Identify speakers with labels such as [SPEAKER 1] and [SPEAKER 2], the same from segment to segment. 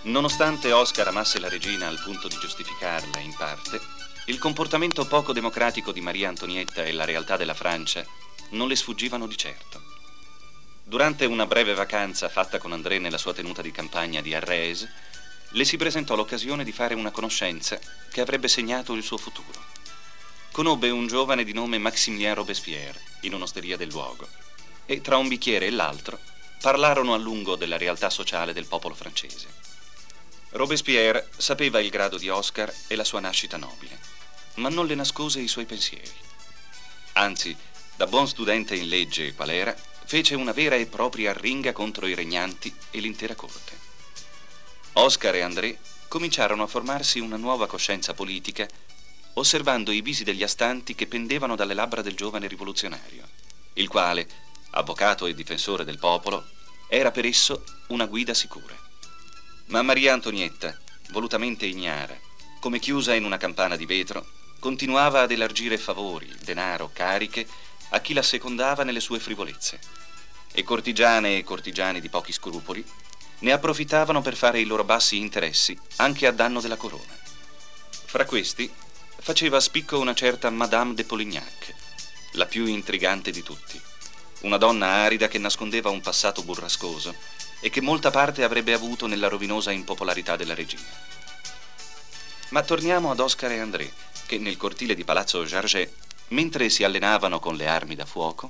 [SPEAKER 1] Nonostante Oscar amasse la regina al punto di giustificarla in parte, il comportamento poco democratico di Maria Antonietta e la realtà della Francia non le sfuggivano di certo. Durante una breve vacanza fatta con André nella sua tenuta di campagna di Arrés, le si presentò l'occasione di fare una conoscenza che avrebbe segnato il suo futuro. Conobbe un giovane di nome Maximilien Robespierre in un'osteria del luogo e tra un bicchiere e l'altro parlarono a lungo della realtà sociale del popolo francese. Robespierre sapeva il grado di Oscar e la sua nascita nobile, ma non le nascose i suoi pensieri. Anzi, da buon studente in legge qual era, fece una vera e propria arringa contro i regnanti e l'intera corte. Oscar e André cominciarono a formarsi una nuova coscienza politica, osservando i visi degli astanti che pendevano dalle labbra del giovane rivoluzionario, il quale, avvocato e difensore del popolo, era per esso una guida sicura. Ma Maria Antonietta, volutamente ignara, come chiusa in una campana di vetro, continuava ad elargire favori, denaro, cariche a chi la secondava nelle sue frivolezze. E cortigiane e cortigiani di pochi scrupoli ne approfittavano per fare i loro bassi interessi anche a danno della corona. Fra questi faceva spicco una certa Madame de Polignac, la più intrigante di tutti, una donna arida che nascondeva un passato burrascoso e che molta parte avrebbe avuto nella rovinosa impopolarità della regina. Ma torniamo ad Oscar e André, che nel cortile di Palazzo Jarget, mentre si allenavano con le armi da fuoco...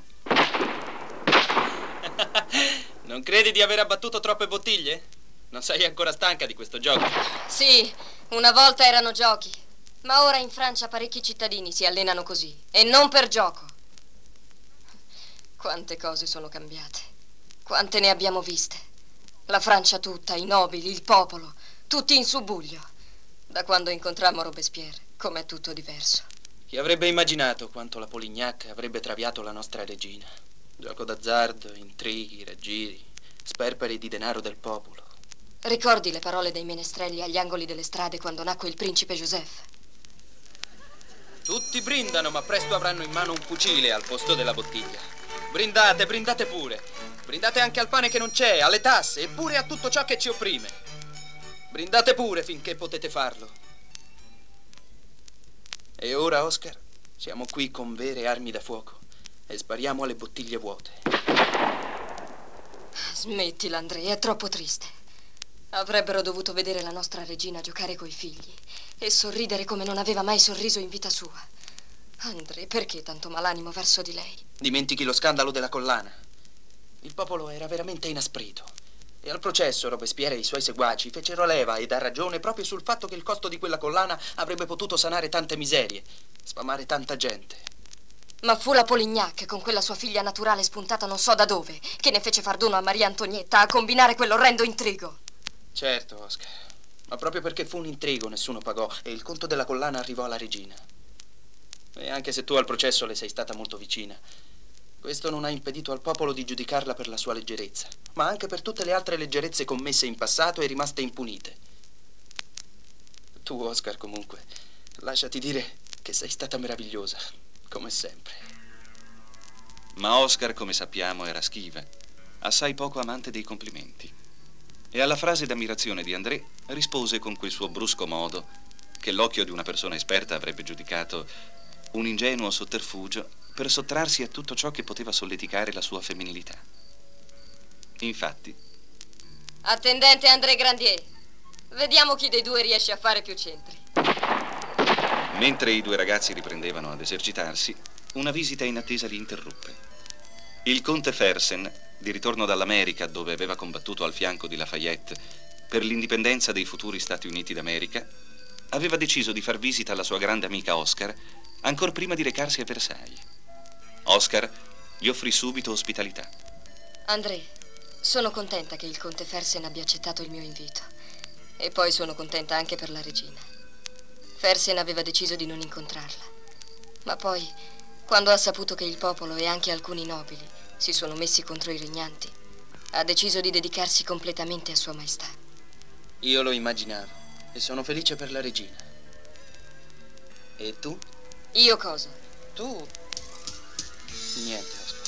[SPEAKER 2] Non credi di aver abbattuto troppe bottiglie? Non sei ancora stanca di questo gioco?
[SPEAKER 3] Sì, una volta erano giochi, ma ora in Francia parecchi cittadini si allenano così, e non per gioco. Quante cose sono cambiate, quante ne abbiamo viste. La Francia tutta, i nobili, il popolo, tutti in subbuglio. Da quando incontrammo Robespierre, com'è tutto diverso.
[SPEAKER 2] Chi avrebbe immaginato quanto la Polignac avrebbe traviato la nostra regina? Gioco d'azzardo, intrighi, raggiri, sperperi di denaro del popolo.
[SPEAKER 3] Ricordi le parole dei menestrelli agli angoli delle strade quando nacque il principe Joseph?
[SPEAKER 2] Tutti brindano, ma presto avranno in mano un fucile al posto della bottiglia. Brindate, brindate pure. Brindate anche al pane che non c'è, alle tasse e pure a tutto ciò che ci opprime. Brindate pure finché potete farlo. E ora, Oscar, siamo qui con vere armi da fuoco e spariamo alle bottiglie vuote.
[SPEAKER 3] Smettila, André, è troppo triste. Avrebbero dovuto vedere la nostra regina giocare coi figli e sorridere come non aveva mai sorriso in vita sua. André, perché tanto malanimo verso di lei?
[SPEAKER 2] Dimentichi lo scandalo della collana. Il popolo era veramente inasprito. E al processo Robespierre e i suoi seguaci fecero leva, ed ha ragione, proprio sul fatto che il costo di quella collana avrebbe potuto sanare tante miserie, sfamare tanta gente.
[SPEAKER 3] Ma fu la Polignac, con quella sua figlia naturale spuntata non so da dove, che ne fece far dono a Maria Antonietta a combinare quell'orrendo intrigo.
[SPEAKER 2] Certo, Oscar. Ma proprio perché fu un intrigo nessuno pagò e il conto della collana arrivò alla regina. E anche se tu al processo le sei stata molto vicina, questo non ha impedito al popolo di giudicarla per la sua leggerezza, ma anche per tutte le altre leggerezze commesse in passato e rimaste impunite. Tu, Oscar, comunque, lasciati dire che sei stata meravigliosa, come sempre.
[SPEAKER 1] Ma Oscar, come sappiamo, era schiva, assai poco amante dei complimenti. E alla frase d'ammirazione di André rispose con quel suo brusco modo che l'occhio di una persona esperta avrebbe giudicato un ingenuo sotterfugio per sottrarsi a tutto ciò che poteva solleticare la sua femminilità. Infatti...
[SPEAKER 3] Attendente André Grandier, vediamo chi dei due riesce a fare più centri.
[SPEAKER 1] Mentre i due ragazzi riprendevano ad esercitarsi, una visita inattesa li interruppe. Il conte Fersen, di ritorno dall'America, dove aveva combattuto al fianco di Lafayette per l'indipendenza dei futuri Stati Uniti d'America, aveva deciso di far visita alla sua grande amica Oscar ancor prima di recarsi a Versailles. Oscar gli offrì subito ospitalità.
[SPEAKER 3] André, sono contenta che il conte Fersen abbia accettato il mio invito. E poi sono contenta anche per la regina. Fersen aveva deciso di non incontrarla. Ma poi, quando ha saputo che il popolo e anche alcuni nobili si sono messi contro i regnanti, ha deciso di dedicarsi completamente a Sua Maestà.
[SPEAKER 2] Io lo immaginavo e sono felice per la regina. E tu?
[SPEAKER 3] Io cosa?
[SPEAKER 2] Tu? Niente, Oscar.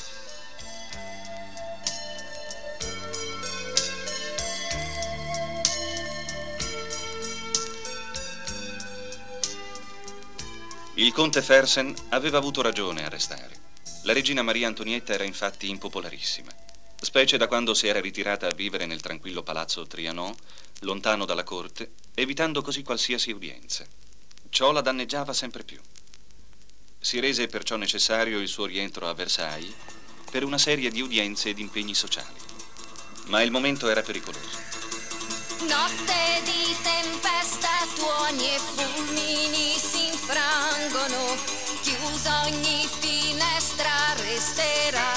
[SPEAKER 1] Il conte Fersen aveva avuto ragione a restare. La regina Maria Antonietta era infatti impopolarissima, specie da quando si era ritirata a vivere nel tranquillo palazzo Trianon, lontano dalla corte, evitando così qualsiasi udienza. Ciò la danneggiava sempre più. Si rese perciò necessario il suo rientro a Versailles per una serie di udienze ed impegni sociali. Ma il momento era pericoloso.
[SPEAKER 4] Notte di tempesta, tuoni e fulmini si infrangono, chiusa ogni finestra resterà.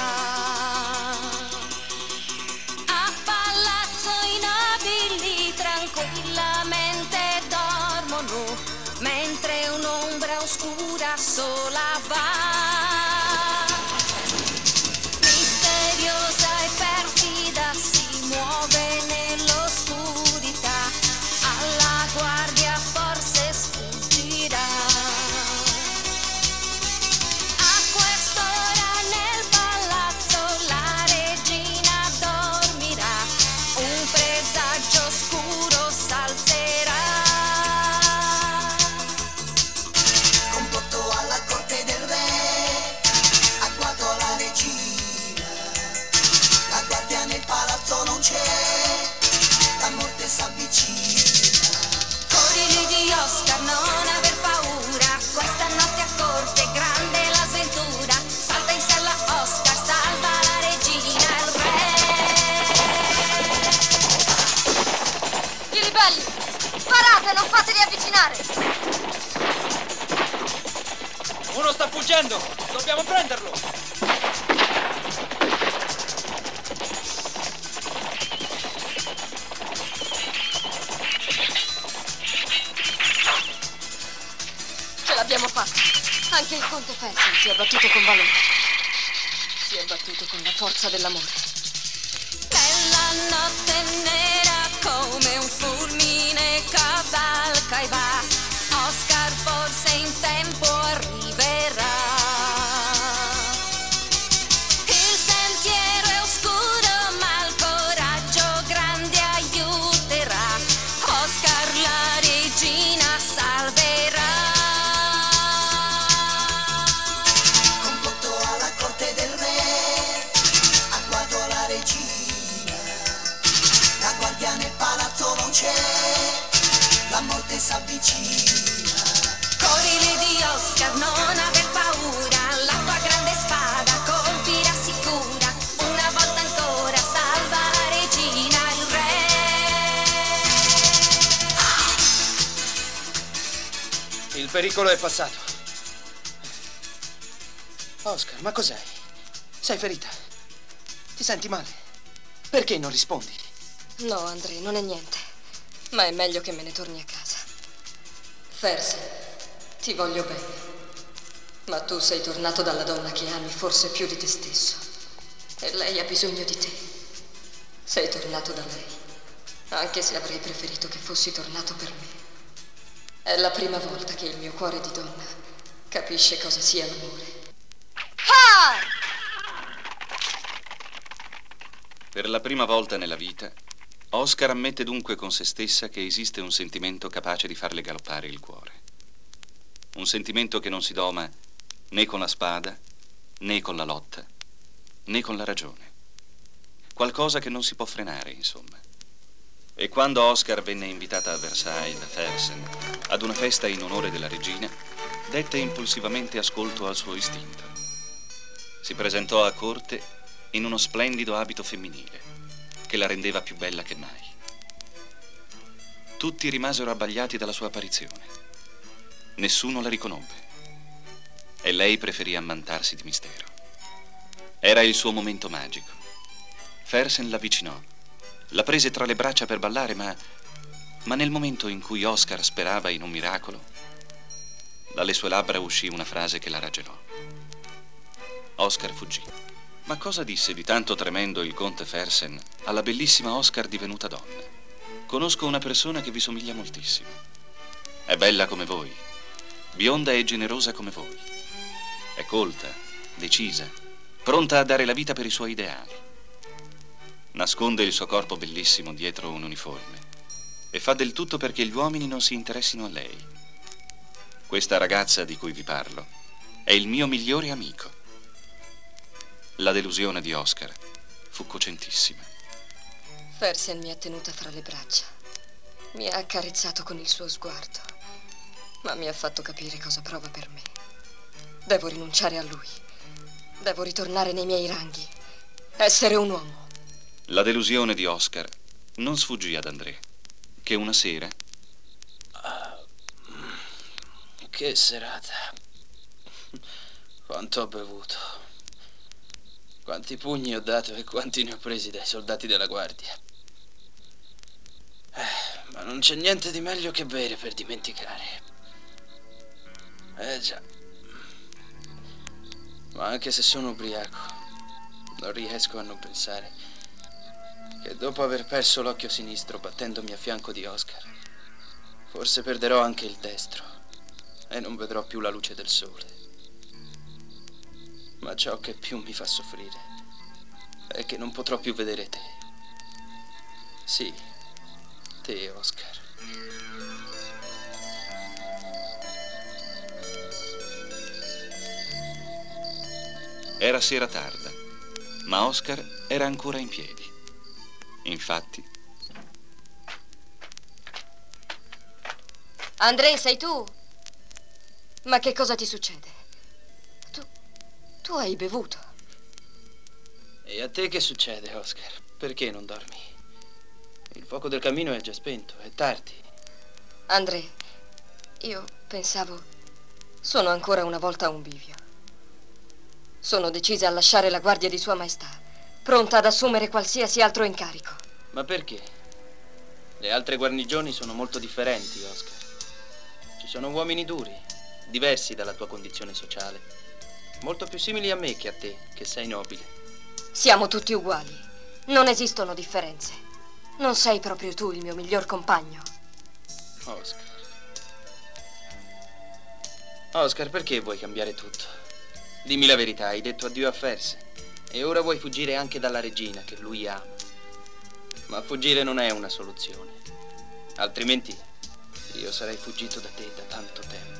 [SPEAKER 4] A palazzo i nobili tranquillamente dormono, mentre un'ombra oscura sola va. Misteriosa e perfida si muove nell'oscurità, alla guardia forse sfuggirà. A quest'ora nel palazzo la regina dormirà, un presagio oscuro s'alzerà.
[SPEAKER 5] Complotto alla corte del re, agguato alla regina, la guardia nel palazzo non c'è, la morte s'avvicina.
[SPEAKER 4] Corri lì di Oscar, non aver paura, questa notte a corte grande la sventura. Salta in sella Oscar, salva la regina e il re.
[SPEAKER 3] I ribelli! Sparate, non fateli avvicinare!
[SPEAKER 2] Uno sta fuggendo! Dobbiamo prenderlo!
[SPEAKER 3] Ce l'abbiamo fatta! Anche il conte Fersen si è battuto con valore. Si è battuto con la forza dell'amore.
[SPEAKER 4] Nella notte nera come un fulmine cavalca e va, Oscar forse in tempo arriverà. Il sentiero è oscuro ma il coraggio grande aiuterà, Oscar la regina salverà.
[SPEAKER 5] Complotto alla corte del re, agguato alla regina, la guardia nel palazzo non c'è, la morte s'avvicina.
[SPEAKER 4] Corri lì di Oscar, non aver paura, la tua grande spada colpirà sicura, una volta ancora salva la regina e il re.
[SPEAKER 2] Il pericolo è passato. Oscar, ma cos'hai? Sei ferita? Ti senti male? Perché non rispondi?
[SPEAKER 3] No, André, non è niente. Ma è meglio che me ne torni a casa. Fersen, ti voglio bene. Ma tu sei tornato dalla donna che ami forse più di te stesso. E lei ha bisogno di te. Sei tornato da lei. Anche se avrei preferito che fossi tornato per me. È la prima volta che il mio cuore di donna capisce cosa sia l'amore. Ah!
[SPEAKER 1] Per la prima volta nella vita, Oscar ammette dunque con se stessa che esiste un sentimento capace di farle galoppare il cuore. Un sentimento che non si doma né con la spada, né con la lotta, né con la ragione. Qualcosa che non si può frenare, insomma. E quando Oscar venne invitata a Versailles da Fersen ad una festa in onore della regina, dette impulsivamente ascolto al suo istinto. Si presentò a corte in uno splendido abito femminile che la rendeva più bella che mai. Tutti rimasero abbagliati dalla sua apparizione. Nessuno la riconobbe e lei preferì ammantarsi di mistero. Era il suo momento magico. Fersen l'avvicinò, la prese tra le braccia per ballare, ma nel momento in cui Oscar sperava in un miracolo, dalle sue labbra uscì una frase che la raggelò. Oscar fuggì. Ma cosa disse di tanto tremendo il conte Fersen alla bellissima Oscar divenuta donna? Conosco una persona che vi somiglia moltissimo. È bella come voi, bionda e generosa come voi. È colta, decisa, pronta a dare la vita per i suoi ideali. Nasconde il suo corpo bellissimo dietro un uniforme e fa del tutto perché gli uomini non si interessino a lei. Questa ragazza di cui vi parlo è il mio migliore amico. La delusione di Oscar fu cocentissima.
[SPEAKER 3] Fersen mi ha tenuta fra le braccia. Mi ha accarezzato con il suo sguardo, ma mi ha fatto capire cosa prova per me. Devo rinunciare a lui. Devo ritornare nei miei ranghi. Essere un uomo.
[SPEAKER 1] La delusione di Oscar non sfuggì ad André, che una sera...
[SPEAKER 2] Che serata. Quanto ho bevuto. Quanti pugni ho dato e quanti ne ho presi dai soldati della guardia. Ma non c'è niente di meglio che bere per dimenticare. Già. Ma anche se sono ubriaco, non riesco a non pensare che dopo aver perso l'occhio sinistro battendomi a fianco di Oscar, forse perderò anche il destro e non vedrò più la luce del sole. Ma ciò che più mi fa soffrire è che non potrò più vedere te. Sì, te, Oscar.
[SPEAKER 1] Era sera tarda, ma Oscar era ancora in piedi. Infatti...
[SPEAKER 3] André, sei tu? Ma che cosa ti succede? Tu hai bevuto.
[SPEAKER 2] E a te che succede, Oscar? Perché non dormi? Il fuoco del camino è già spento, è tardi.
[SPEAKER 3] André, io pensavo... Sono ancora una volta a un bivio. Sono decisa a lasciare la guardia di Sua Maestà, pronta ad assumere qualsiasi altro incarico.
[SPEAKER 2] Ma perché? Le altre guarnigioni sono molto differenti, Oscar. Ci sono uomini duri, diversi dalla tua condizione sociale, molto più simili a me che a te, che sei nobile.
[SPEAKER 3] Siamo tutti uguali. Non esistono differenze. Non sei proprio tu il mio miglior compagno.
[SPEAKER 2] Oscar. Oscar, perché vuoi cambiare tutto? Dimmi la verità, hai detto addio a Fersen e ora vuoi fuggire anche dalla regina che lui ama. Ma fuggire non è una soluzione. Altrimenti io sarei fuggito da te da tanto tempo.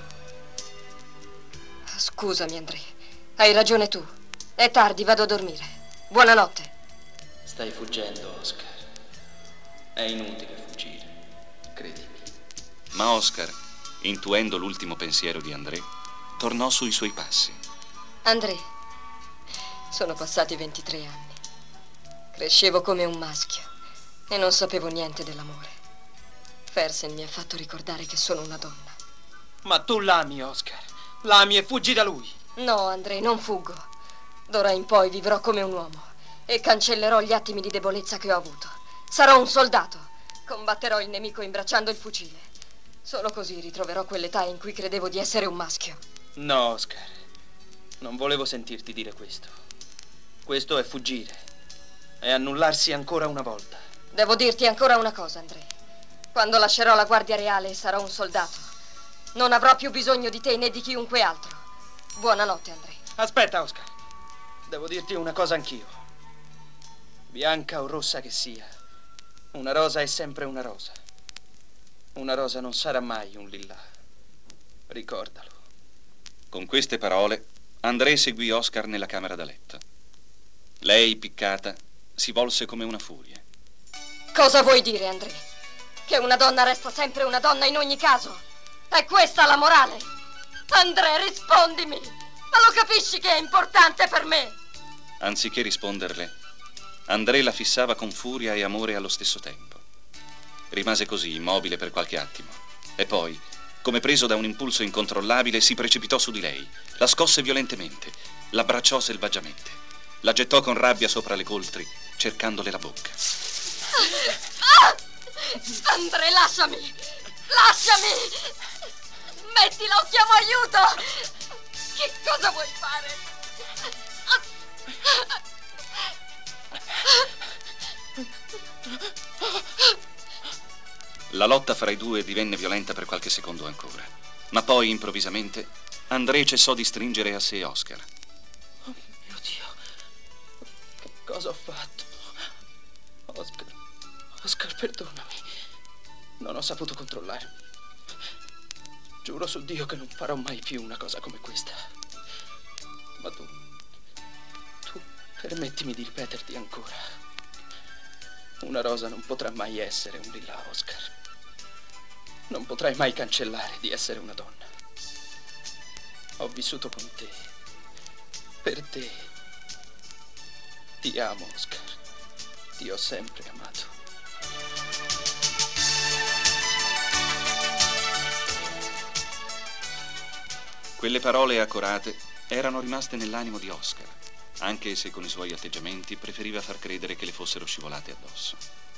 [SPEAKER 3] Scusami, André. Hai ragione tu. È tardi, vado a dormire. Buonanotte.
[SPEAKER 2] Stai fuggendo, Oscar. È inutile fuggire, credimi.
[SPEAKER 1] Ma Oscar, intuendo l'ultimo pensiero di André, tornò sui suoi passi.
[SPEAKER 3] André, sono passati 23 anni. Crescevo come un maschio e non sapevo niente dell'amore. Fersen mi ha fatto ricordare che sono una donna.
[SPEAKER 2] Ma tu l'ami, Oscar. L'ami e fuggi da lui.
[SPEAKER 3] No, André, non fuggo. D'ora in poi vivrò come un uomo e cancellerò gli attimi di debolezza che ho avuto. Sarò un soldato. Combatterò il nemico imbracciando il fucile. Solo così ritroverò quell'età in cui credevo di essere un maschio.
[SPEAKER 2] No, Oscar. Non volevo sentirti dire questo. Questo è fuggire. È annullarsi ancora una volta.
[SPEAKER 3] Devo dirti ancora una cosa, André. Quando lascerò la Guardia Reale e sarò un soldato, non avrò più bisogno di te né di chiunque altro. Buonanotte, André.
[SPEAKER 2] Aspetta, Oscar. Devo dirti una cosa anch'io. Bianca o rossa che sia, una rosa è sempre una rosa. Una rosa non sarà mai un lillà. Ricordalo.
[SPEAKER 1] Con queste parole, André seguì Oscar nella camera da letto. Lei, piccata, si volse come una furia.
[SPEAKER 3] Cosa vuoi dire, André? Che una donna resta sempre una donna in ogni caso? È questa la morale? André, rispondimi! Ma lo capisci che è importante per me?
[SPEAKER 1] Anziché risponderle, André la fissava con furia e amore allo stesso tempo. Rimase così, immobile per qualche attimo. E poi, come preso da un impulso incontrollabile, si precipitò su di lei, la scosse violentemente, l'abbracciò selvaggiamente, la gettò con rabbia sopra le coltri, cercandole la bocca.
[SPEAKER 3] André, lasciami! Lasciami! Mettila o chiamo aiuto! Che cosa vuoi fare?
[SPEAKER 1] La lotta fra i due divenne violenta per qualche secondo ancora, ma poi, improvvisamente, André cessò di stringere a sé Oscar.
[SPEAKER 2] Oh mio Dio, che cosa ho fatto? Oscar, Oscar, perdonami. Non ho saputo controllarmi. Giuro su Dio che non farò mai più una cosa come questa. Ma tu, permettimi di ripeterti ancora. Una rosa non potrà mai essere un lilla, Oscar. Non potrai mai cancellare di essere una donna. Ho vissuto con te, per te. Ti amo, Oscar. Ti ho sempre amato.
[SPEAKER 1] Quelle parole accorate erano rimaste nell'animo di Oscar, anche se con i suoi atteggiamenti preferiva far credere che le fossero scivolate addosso.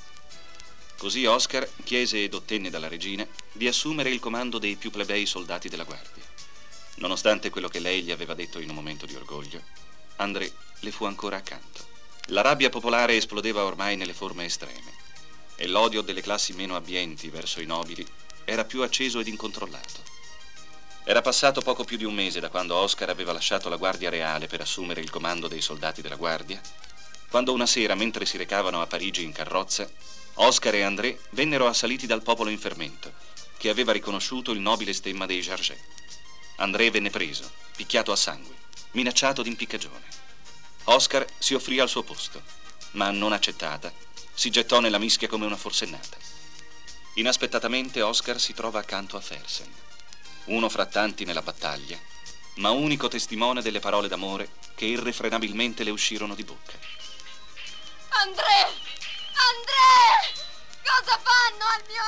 [SPEAKER 1] Così Oscar chiese ed ottenne dalla regina di assumere il comando dei più plebei soldati della guardia. Nonostante quello che lei gli aveva detto in un momento di orgoglio, André le fu ancora accanto. La rabbia popolare esplodeva ormai nelle forme estreme e l'odio delle classi meno abbienti verso i nobili era più acceso ed incontrollato. Era passato poco più di un mese da quando Oscar aveva lasciato la Guardia Reale per assumere il comando dei soldati della guardia, quando una sera, mentre si recavano a Parigi in carrozza, Oscar e André vennero assaliti dal popolo in fermento, che aveva riconosciuto il nobile stemma dei Jarget. André venne preso, picchiato a sangue, minacciato d'impiccagione. Oscar si offrì al suo posto, ma non accettata, si gettò nella mischia come una forsennata. Inaspettatamente Oscar si trova accanto a Fersen, uno fra tanti nella battaglia, ma unico testimone delle parole d'amore che irrefrenabilmente le uscirono di bocca.
[SPEAKER 3] André! André! Cosa fanno al mio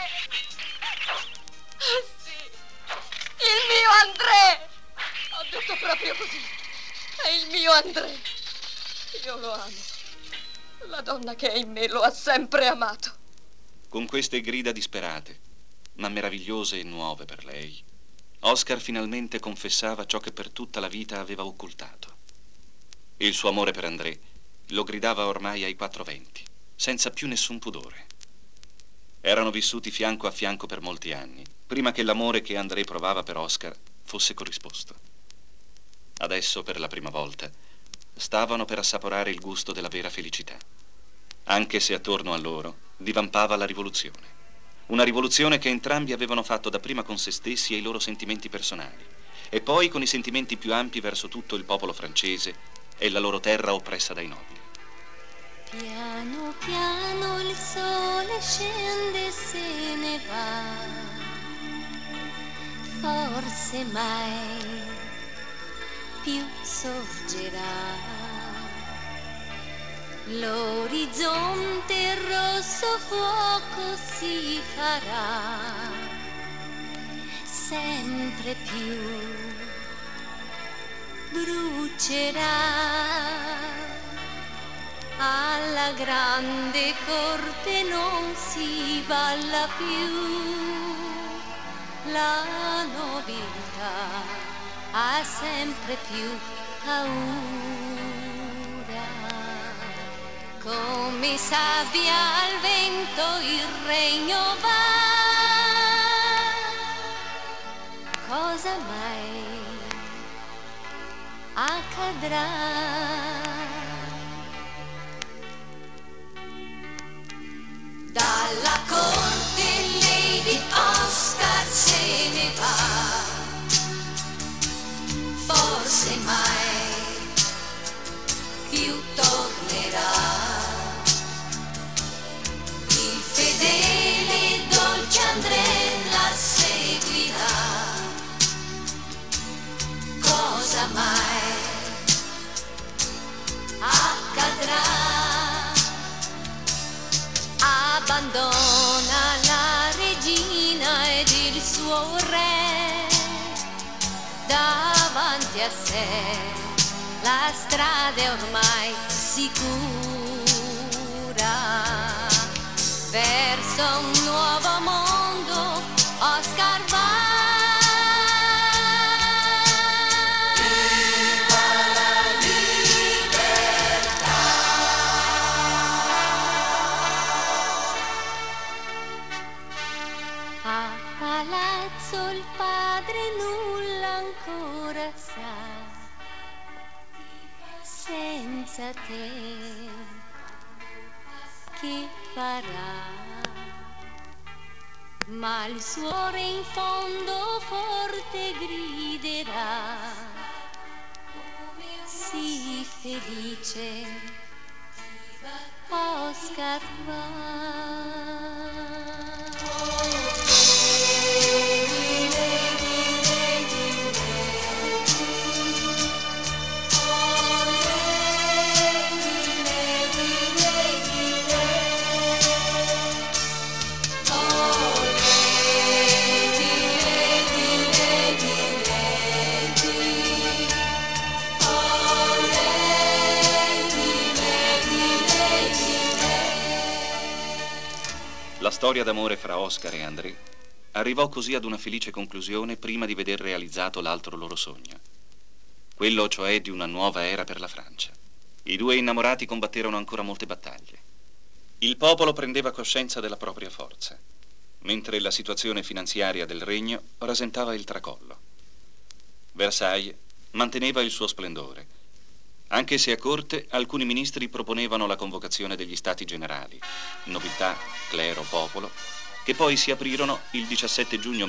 [SPEAKER 3] André? Sì, il mio André! Ho detto proprio così. È il mio André. Io lo amo. La donna che è in me lo ha sempre amato.
[SPEAKER 1] Con queste grida disperate, ma meravigliose e nuove per lei, Oscar finalmente confessava ciò che per tutta la vita aveva occultato. Il suo amore per André lo gridava ormai ai quattro venti, senza più nessun pudore. Erano vissuti fianco a fianco per molti anni, prima che l'amore che André provava per Oscar fosse corrisposto. Adesso, per la prima volta, stavano per assaporare il gusto della vera felicità, anche se attorno a loro divampava la rivoluzione. Una rivoluzione che entrambi avevano fatto dapprima con se stessi e i loro sentimenti personali, e poi con i sentimenti più ampi verso tutto il popolo francese e la loro terra oppressa dai nobili.
[SPEAKER 4] Piano piano il sole scende e se ne va, forse mai più sorgerà. L'orizzonte rosso fuoco si farà, sempre più brucerà. Alla grande corte non si balla più, la nobiltà ha sempre più paura. Come sabbia al vento il regno va, cosa mai accadrà? Dalla corte Lady Oscar se ne va, forse mai più tornerà. Il fedele dolce André la seguirà, cosa mai accadrà? Abbandona la regina ed il suo re, davanti a sé la strada è ormai sicura. Verso un nuovo mondo Oscar va. Il padre nulla ancora sa, senza te che farà? ma il suo cuore in fondo forte griderà: sii felice, Oscar va.
[SPEAKER 1] La storia d'amore fra Oscar e André arrivò così ad una felice conclusione prima di veder realizzato l'altro loro sogno, quello cioè di una nuova era per la Francia. I due innamorati combatterono ancora molte battaglie. Il popolo prendeva coscienza della propria forza, mentre la situazione finanziaria del regno rasentava il tracollo. Versailles manteneva il suo splendore, anche se a corte alcuni ministri proponevano la convocazione degli stati generali, nobiltà, clero, popolo, che poi si aprirono il 17 giugno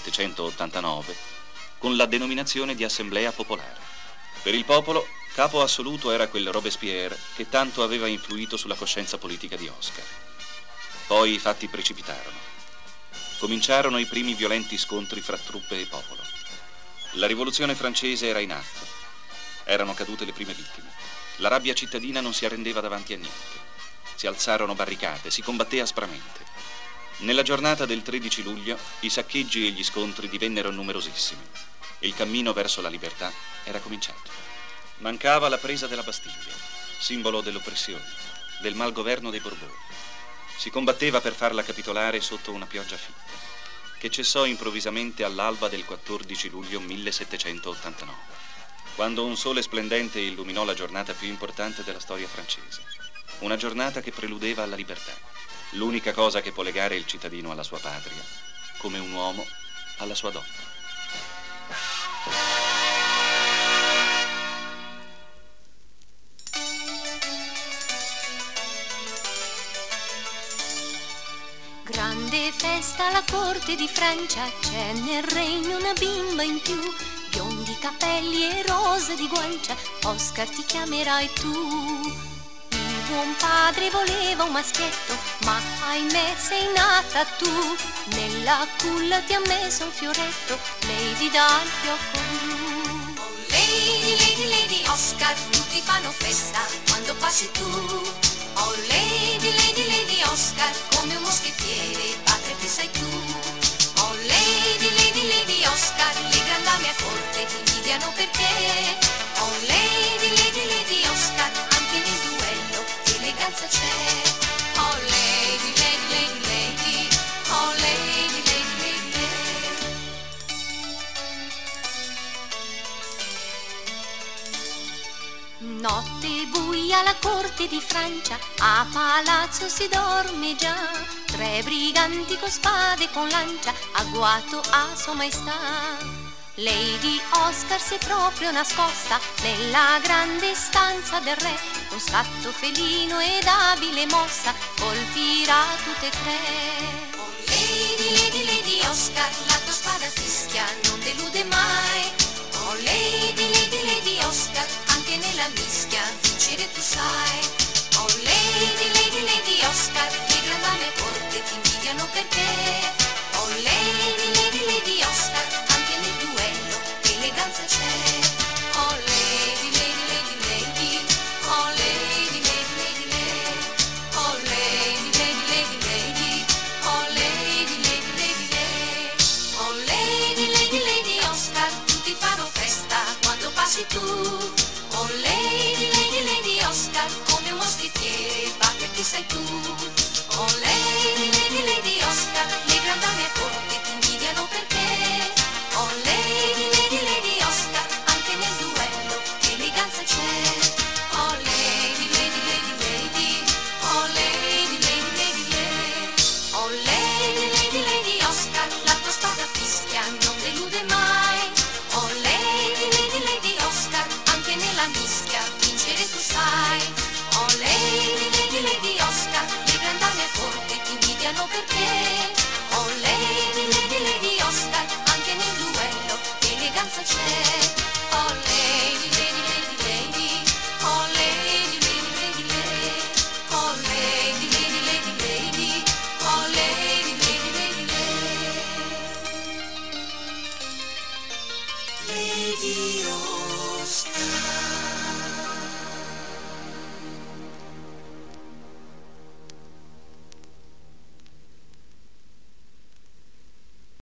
[SPEAKER 1] 1789 con la denominazione di Assemblea Popolare. Per il popolo, capo assoluto era quel Robespierre che tanto aveva influito sulla coscienza politica di Oscar. Poi i fatti precipitarono. Cominciarono i primi violenti scontri fra truppe e popolo. La rivoluzione francese era in atto. Erano cadute le prime vittime. La rabbia cittadina non si arrendeva davanti a niente. Si alzarono barricate, si combatté aspramente. Nella giornata del 13 luglio i saccheggi e gli scontri divennero numerosissimi. Il cammino verso la libertà era cominciato. Mancava la presa della Bastiglia, simbolo dell'oppressione, del malgoverno dei Borboni. Si combatteva per farla capitolare sotto una pioggia fitta, che cessò improvvisamente all'alba del 14 luglio 1789. Quando un sole splendente illuminò la giornata più importante della storia francese. Una giornata che preludeva alla libertà, l'unica cosa che può legare il cittadino alla sua patria, come un uomo alla sua donna.
[SPEAKER 4] Grande festa alla corte di Francia, c'è nel regno una bimba in più, biondi capelli e rose di guancia, Oscar ti chiamerai tu. Il buon padre voleva un maschietto, ma ahimè sei nata tu. Nella culla ti ha messo un fioretto, Lady dal fiocco blu. Oh Lady, Lady, Lady Oscar, tutti fanno festa quando passi tu. Oh Lady, Lady, Lady Oscar, come un moschettiere, padre che sei tu. Oh Lady, Lady, Lady Oscar, le grandame a corte ti invidiano perché. Oh Lady, Lady, Lady Oscar, anche nel duello eleganza c'è. Oh Lady, Lady, Lady, Lady, oh Lady, Lady, Lady, Lady. Notte buia alla corte di Francia, a palazzo si dorme già. 3 briganti con spade e con lancia, agguato a sua maestà. Lady Oscar si è proprio nascosta nella grande stanza del re, con scatto felino ed abile mossa colpirà tutte e 3. Oh Lady, Lady, Lady Oscar, la tua spada fischia non delude mai. Oh Lady, Lady, Lady Oscar, anche nella mischia vincere tu sai. Oh Lady, Lady, Lady Oscar, le grandame a corte ti invidiano perché. Oh Lady, Lady, Lady Oscar, anche nel duello eleganza c'è. Oh Lady, Lady, Lady, Lady, oh Lady, Lady, Lady, Lady, oh Lady, Lady, Lady, Lady, oh Lady, Lady, Lady, Lady. Oh Lady, Lady, Lady Oscar, tutti fanno festa quando passi tu. Oh Lady, Lady, Lady Oscar, come un moschettiere, batterti sei tu. Oh Lady, Lady, Lady Oscar, le grandame a corte ti invidiano perché. Oh Lady, Lady, Lady Oscar, anche nel duello eleganza c'è. Oh Lady, Lady, Lady, Lady, oh Lady, Lady, Lady, Lady. Oh Lady, Lady, Lady Oscar, la tua spada fischia non delude mai. Oh Lady, Lady, Lady Oscar, anche nella mischia vincere tu sai. Oh Lady, Lady, Lady Oscar, le grandame a corte ti invidiano perché.